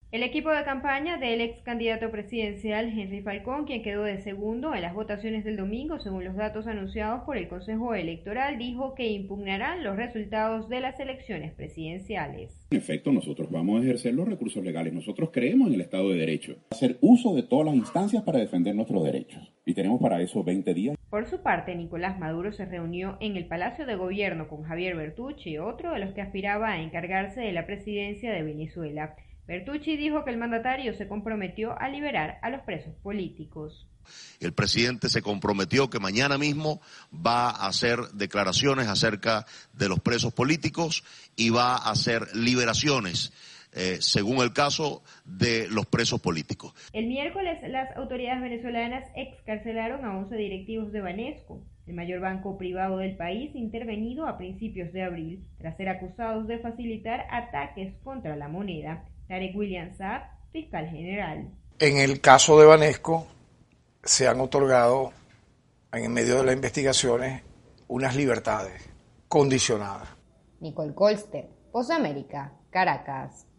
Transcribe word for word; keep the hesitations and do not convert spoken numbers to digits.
El equipo de campaña del ex candidato presidencial Henry Falcón, quien quedó de segundo en las votaciones del domingo, según los datos anunciados por el Consejo Electoral, dijo que impugnarán los resultados de las elecciones presidenciales. En efecto, nosotros vamos a ejercer los recursos legales. Nosotros creemos en el Estado de Derecho. Hacer uso de todas las instancias para defender nuestros derechos. Y tenemos para eso veinte días. Por su parte, Nicolás Maduro se reunió en el Palacio de Gobierno con Javier Bertucci, otro de los que aspiraba a encargarse de la presidencia de Venezuela. Bertucci dijo que el mandatario se comprometió a liberar a los presos políticos. El presidente se comprometió que mañana mismo va a hacer declaraciones acerca de los presos políticos y va a hacer liberaciones, eh, según el caso de los presos políticos. El miércoles, las autoridades venezolanas excarcelaron a once directivos de Banesco, el mayor banco privado del país, intervenido a principios de abril, tras ser acusados de facilitar ataques contra la moneda. Tarek William Saab, fiscal general. En el caso de Banesco, se han otorgado, en medio de las investigaciones, unas libertades condicionadas. Nicole Colster, Voz de América, Caracas.